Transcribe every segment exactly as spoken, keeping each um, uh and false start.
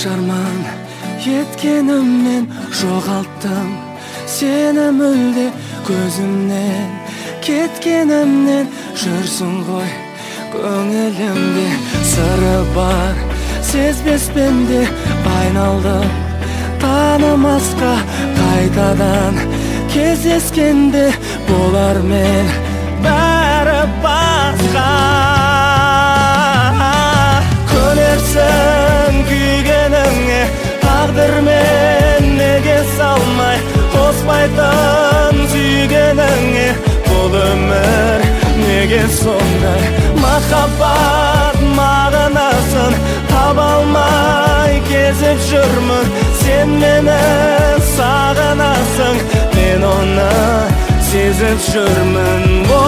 арман еткеніммен жоғалттым сені мүлде көзімнен кеткенімнен жүрсің ғой көңілімде сыры бар сезбеспен де айналдым танымасқа қайтадан кездескенде болар мен бәрі басқа көнерсің күйгеніңе тағдырмен неге салмай қоспайтын сүйгеніңе бұл өмір неге сондай махаббат мағынасын таба алмай кезіп жүрмін сен мені сағынасың мен оны сезіп жүрмін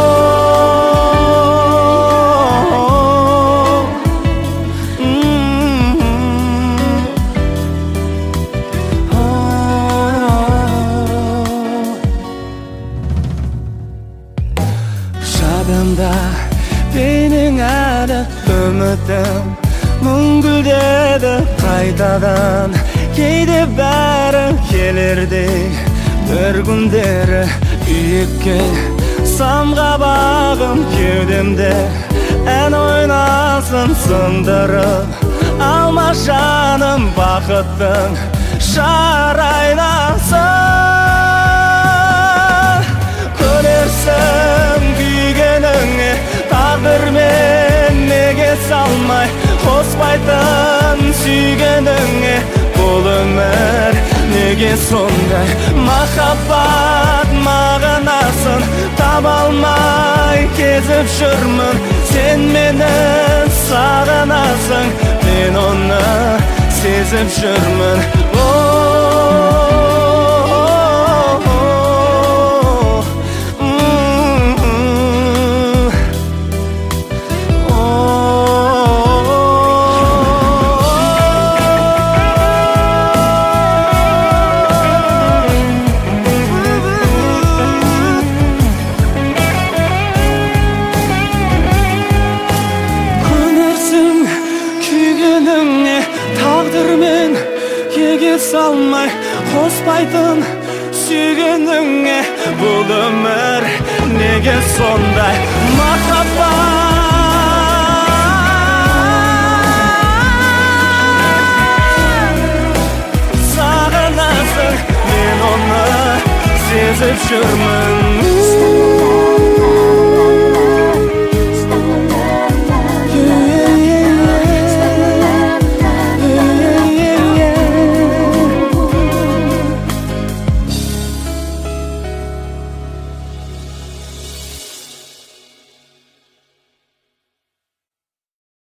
жадымда бейнең әлі үмітім мүңгілдеді қайтадан кейде бәрі келердей бір күндері үйікке самға бағым кеудемде ән ойнасын сындырып алма жаным бақыттың шар айнасын көнерсің күйгеніңе тағдырмен неге салмай қоспайтын сүйгеніңе бұл өмір неге сондай махаббат мағынасын таба алмай кезіп жүрмін сен мені сағынасың мен оны сезіп жүрмін тағдырмен неге салмай қоспайтын сүйгеніңе бұл өмір неге сондай махаббат сағынасың мен оны сезіп жүрмін